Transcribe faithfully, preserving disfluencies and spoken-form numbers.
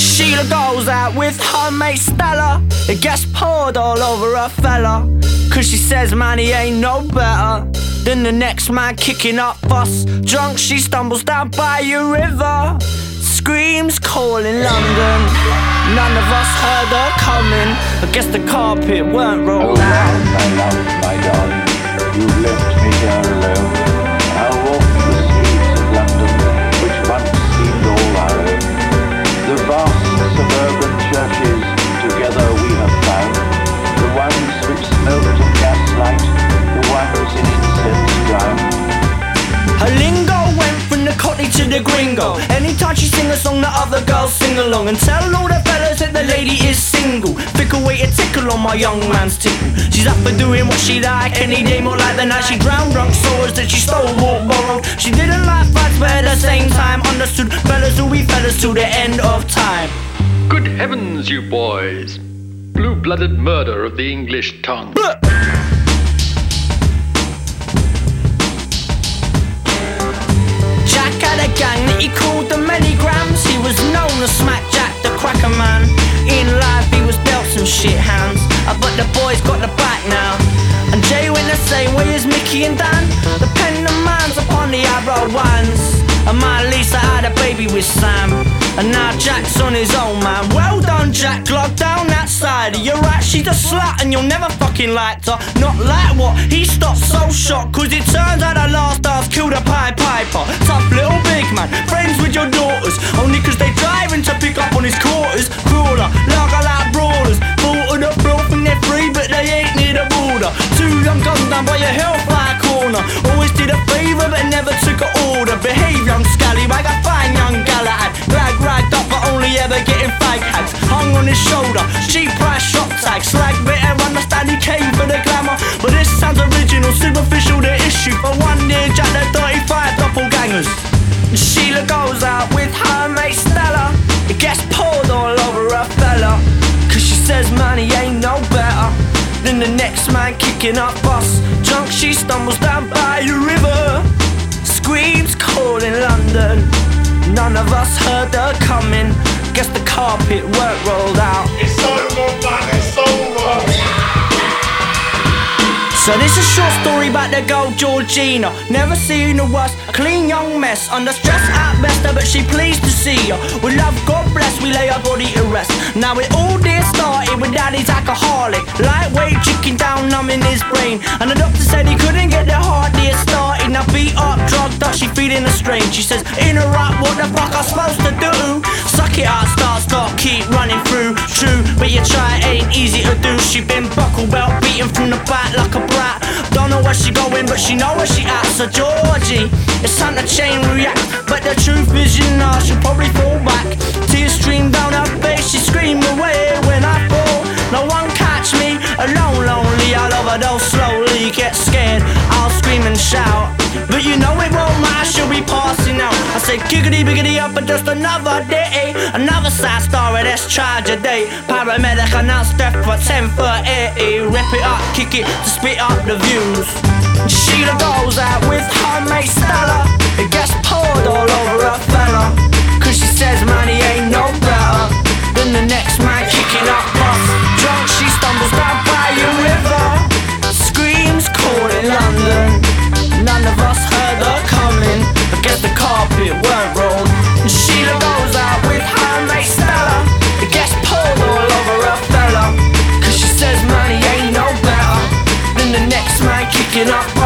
Sheila goes out with her mate Stella. It gets poured all over her fella, cause she says man he ain't no better than the next man kicking up fuss. Drunk she stumbles down by a river, screams calling London. None of us heard her coming. I guess the carpet weren't rolled oh, out. My love, my darling, you've left me here alone. I'll walk the streets of London, which once seemed all our own. The vast suburban churches together we have found, the ones which smoked of gaslight, the ones in incense drowned. Her lingo went from the cockney to the gringo. Anytime she sing a song, the other girls sing along and tell all the fellas that the lady is single. Fickle way to tickle on my young man's tickle. She's up for doing what she like any day, more like the night she drowned drunk souls that she stole, walked, borrowed. She didn't like fights, but at the same time understood fellas will be fellas till the end of time. Good heavens, you boys! Blue-blooded murder of the English tongue. Blah. Jack had a gang that he called the Milligrams. He was known as Smack Jack the Cracker Man. In life he was dealt some shit hands, uh, but the boys got the back now. And Jay went the same way as Mickey and Dan. The pen and man's upon the arrow ones. And my Lisa had a baby with Sam, and now Jack's on his own, man. Well done, Jack, lock down that side. You're right, she's a slut and you'll never fucking like her. Not like what? He stopped so shocked, cause it turns out the last stars killed a Pied Piper. Tough little big man, friends with your daughters, only cause they driving to pick up on his quarters. Crawler, lager like brawlers, bought the floor from they're free but they ain't near the border. Two young guns down by your hellfire corner, always did a favour but never took an order. Behave young scallywag, a fine young Galahad, rag ragged up but only ever getting fag hags. Hung on his shoulder, cheap price shop tag, slag better understand he came for the glamour. But this sounds original, superficial the issue. For one year Jack the thirty-five doppelgangers. Sheila goes out with her mate Stella. It gets poured all over her fella, cause she says man he ain't no better than the next man kicking up fuss. Drunk she stumbles down by a river, screams calling London. None of us heard her coming. Guess the carpet weren't rolled out. It's over, man, it's over. So this is a short story about the girl Georgina. Never seen a worse, clean young mess. Under stress at best, but she pleased to see her. With love, God bless, we lay her body to rest. Now it all did started with daddy's alcoholic, lightweight drinking down, numbing his brain. And the doctor said he couldn't get the heart dear started. Now beat up, drugged up, she feeling the strain. She says, interrupt, what the fuck I'm supposed to do? Suck it out, start, start, keep running through. True, but you try, it ain't easy to do. She been buckle belt, beaten from the back like a brat. Don't know where she going, but she know where she at. So Georgie, it's time to chain react. But the truth is, you know, she'll probably fall back. Tears stream down her face, she scream away when I fall. No one catch me, alone, lonely. I'll overdose slowly, get scared, I'll scream and shout. But you know it won't matter, she'll be passing out. I say giggity biggity up and just another day. Another sad story, that's tragedy. Paramedic announced death for ten thirty. Rip it up, kick it to spit up the views. Sheila goes out with her mate Stella. It gets poured all over her fella, cause she says man he ain't no better than the next man kicking up fuss. Drunk she stumbles down by a river, screams calling London. None of us heard her coming. I guess the carpet weren't rolled. And Sheila goes out with her mate Stella. It gets poured all over her fella, cause she says man he ain't no better than the next man kicking up.